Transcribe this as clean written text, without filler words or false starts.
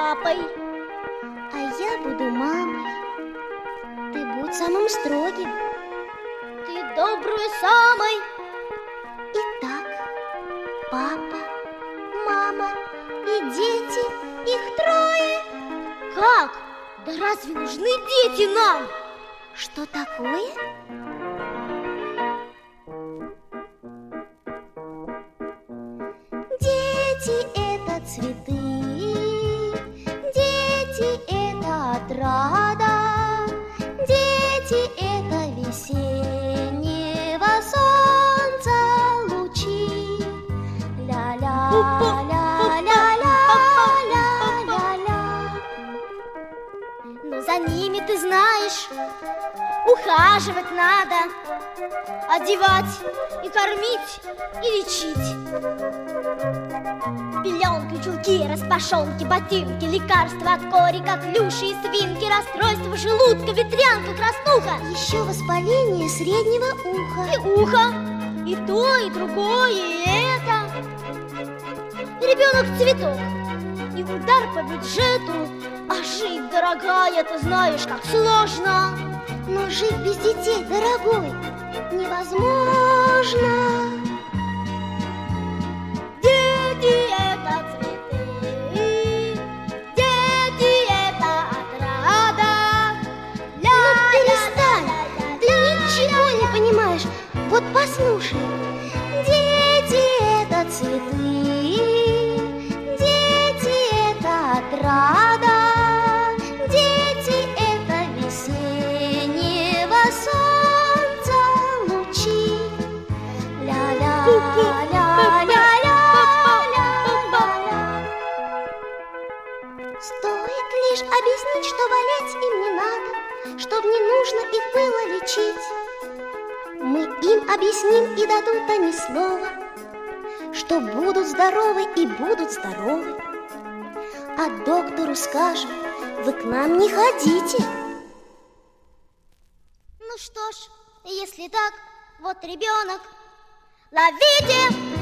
папой. А я буду мамой. Ты будь самым строгим. Ты добрую самой. Итак, папа, мама и дети, их трое. Как? Да разве нужны дети нам? Что такое? Дети – это цветы, дети – это отрада, дети – это весеннего солнца лучи. Ля-ля-ля-ля-ля-ля-ля. Но за ними, ты знаешь, ухаживать надо, одевать и кормить, и лечить. Пеленки, чулки, распашонки, ботинки, лекарства от кори, как клюши и свинки, расстройство желудка, ветрянка, краснуха. Еще воспаление среднего уха. И ухо, и то, и другое, и это. Ребенок цветок, и удар по бюджету. А жить, дорогая, ты знаешь, как сложно. Но жить без детей, дорогой, невозможно. Дети – это цветы, дети – это отрада. Ну перестань, ты ничего не понимаешь. Вот послушай. Дети – это цветы, дети – это отрада, дети – это весеннего солнца лучи. Ля-ля-ля-ля-ля-ля-ля. Стоит лишь объяснить, что болеть им не надо, чтоб не нужно их было лечить. Мы им объясним, и дадут они слово, что будут здоровы и будут здоровы. А доктору скажем: вы к нам не ходите. Ну что ж, если так, вот ребенок, ловите!